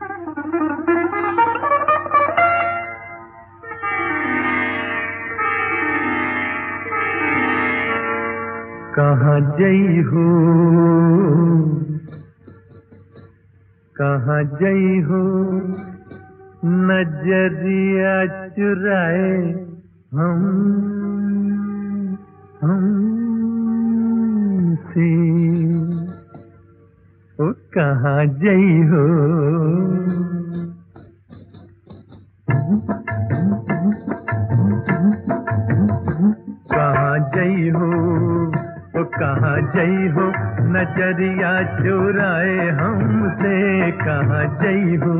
कहाँ जई हो, कहाँ जई हो, नजरिया चुराए हमसे। ओ कहाँ जई हो, कहाँ जई हो, ओ कहाँ जई हो, नजरिया चुराए हमसे। कहाँ जई हो,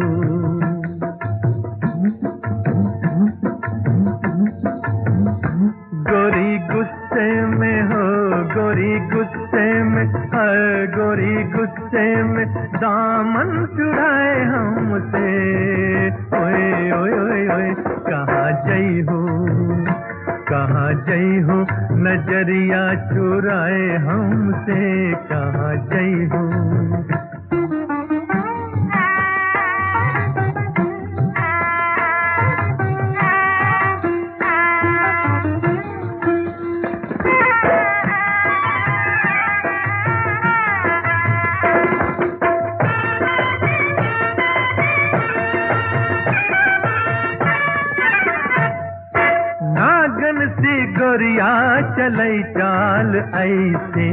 गोरी गुस्से में हो, गोरी गुस्से में, गोरी गुस्से में दामन चुराए हमसे। ओए ओए ओए ओए कहाँ जई हो, कहाँ जई हो, नजरिया चुराए हमसे। कहाँ जई हो, नागन सी गोरिया चलई चाल ऐसे।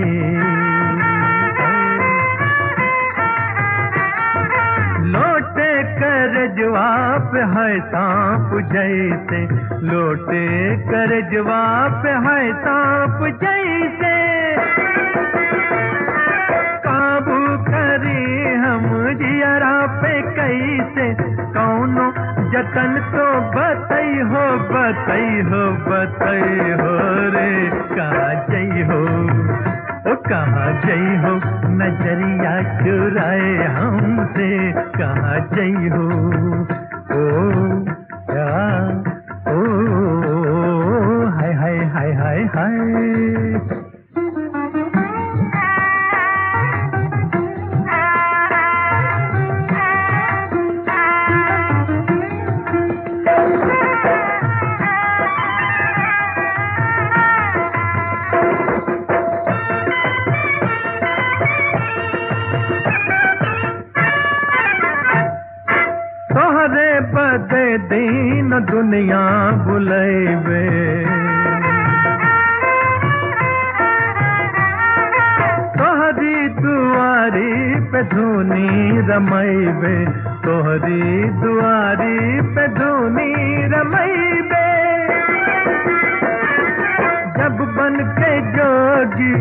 लोटे कर जवाब है सांप जैसे, लोटे कर जवाब है सांप जैसे। काबू करी हम जियरा पे कैसे, कौनो जतन तो बतई हो, बतई हो, बतई हो रे। कहाँ जई हो, ओ कहाँ जई हो, नजरिया चुराए हमसे। कहाँ जई हो, ओ या ओ हाय हाय हाय हाय हाय। तोहरे बदे दीन दुनिया बुलैबे, तोहरी दुआरी पे धुनी रमैबे, तोहरी दुआरी पे धुनी रमैबे। जब बन के जोगी,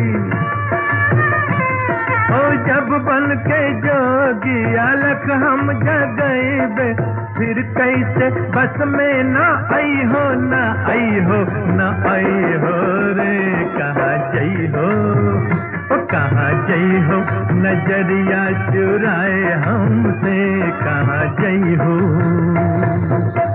ओ जब बन के जोगी अलख हम जगैबे, फिर कैसे बस में ना आई हो, ना आई हो, ना आई हो रे। कहाँ जई हो, ओ कहाँ जई हो, नजरिया चुराए हमसे। कहाँ जई हो।